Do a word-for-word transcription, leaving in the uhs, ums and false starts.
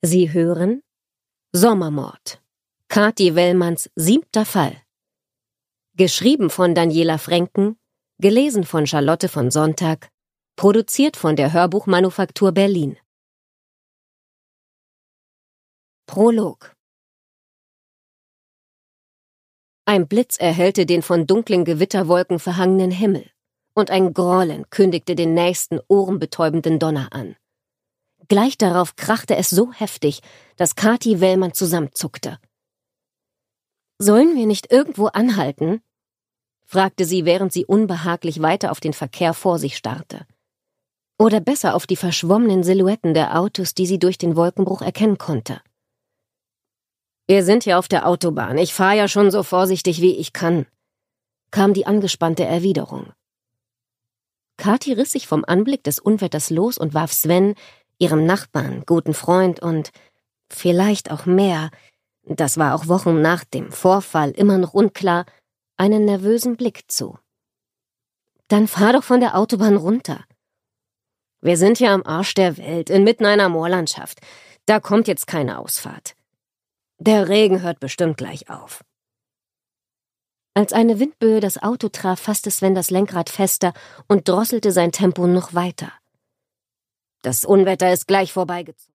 Sie hören Sommermord. Kathi Wellmanns siebter Fall. Geschrieben von Daniela Fränken, gelesen von Charlotte von Sonntag, produziert von der Hörbuchmanufaktur Berlin. Prolog. Ein Blitz erhellte den von dunklen Gewitterwolken verhangenen Himmel, und ein Grollen kündigte den nächsten ohrenbetäubenden Donner an. Gleich darauf krachte es so heftig, dass Kathi Wellmann zusammenzuckte. »Sollen wir nicht irgendwo anhalten?« fragte sie, während sie unbehaglich weiter auf den Verkehr vor sich starrte. Oder besser auf die verschwommenen Silhouetten der Autos, die sie durch den Wolkenbruch erkennen konnte. »Wir sind hier auf der Autobahn. Ich fahre ja schon so vorsichtig, wie ich kann«, kam die angespannte Erwiderung. Kathi riss sich vom Anblick des Unwetters los und warf Sven, ihrem Nachbarn, guten Freund und vielleicht auch mehr, das war auch Wochen nach dem Vorfall immer noch unklar, einen nervösen Blick zu. »Dann fahr doch von der Autobahn runter. Wir sind hier am Arsch der Welt, inmitten einer Moorlandschaft. Da kommt jetzt keine Ausfahrt. Der Regen hört bestimmt gleich auf.« Als eine Windböe das Auto traf, fasste Sven das Lenkrad fester und drosselte sein Tempo noch weiter. »Das Unwetter ist gleich vorbeigezogen.«